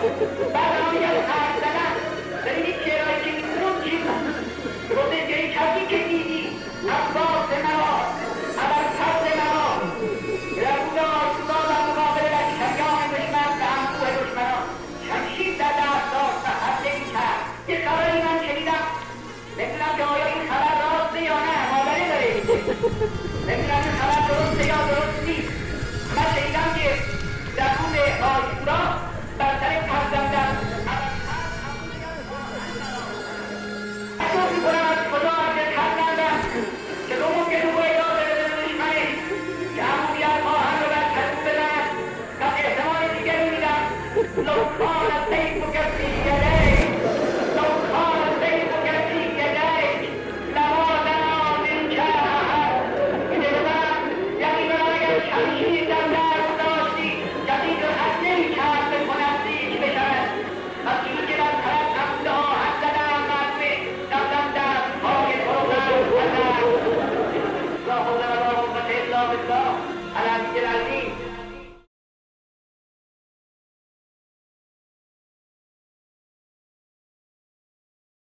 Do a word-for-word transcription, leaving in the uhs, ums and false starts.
بعد آنی از حرف زدن ببینید چرایی که میتونم چی گفته جایی کسی که دیدی عباس نواز اول فضل نواز ربود آسودا در مقابل لشکریان دشمن به انبوه دشمنان شمشیر در دست داشت و حمله میکرد. یه خبری من شنیدم، نمیدونم که آیا این خبر راسته یا نه، مادری داره نمیدونم این خبر درسته یا درست نیست. من شنیدم که ربود آسودا بر سر فرزندم احساس میکنم از خدا از فرزندم که دو ممکن او اجازه بده به دشمنه که همون بیاد آهن رو بر کلو بزند. پس احتمال دیگری میدم لو کان سیف و کسی